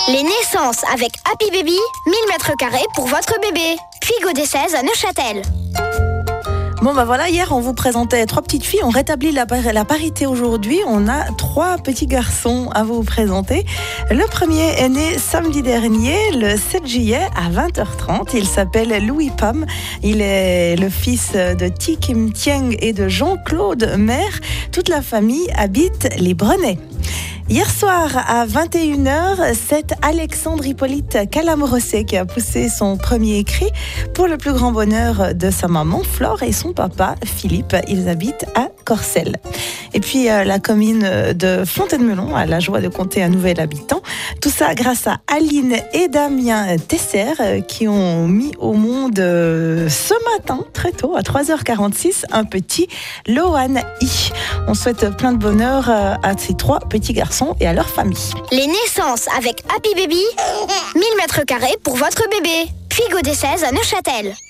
Les naissances avec Happy Baby, 1000 m² pour votre bébé. Puis Godet 16 à Neuchâtel. Bon voilà, hier on vous présentait 3 petites filles, on rétablit la parité aujourd'hui, on a 3 petits garçons à vous présenter. Le premier est né samedi dernier, le 7 juillet à 20h30, il s'appelle Louis Pam, il est le fils de Thi Kim Tieng et de Jean-Claude Maire, toute la famille habite les Brenets. Hier soir à 21h, c'est Alexandre Hippolyte Calamorosset qui a poussé son premier cri pour le plus grand bonheur de sa maman Flore et son papa Philippe. Ils habitent à Corcelles. Et puis la commune de Fontaine-Melon a la joie de compter un nouvel habitant. Tout ça grâce à Aline et Damien Tesser qui ont mis au monde ce matin, très tôt, à 3h46, un petit Lohan I. On souhaite plein de bonheur à ces 3 petits garçons et à leur famille. Les naissances avec Happy Baby, 1000 m² pour votre bébé. Puis Godet 16 à Neuchâtel.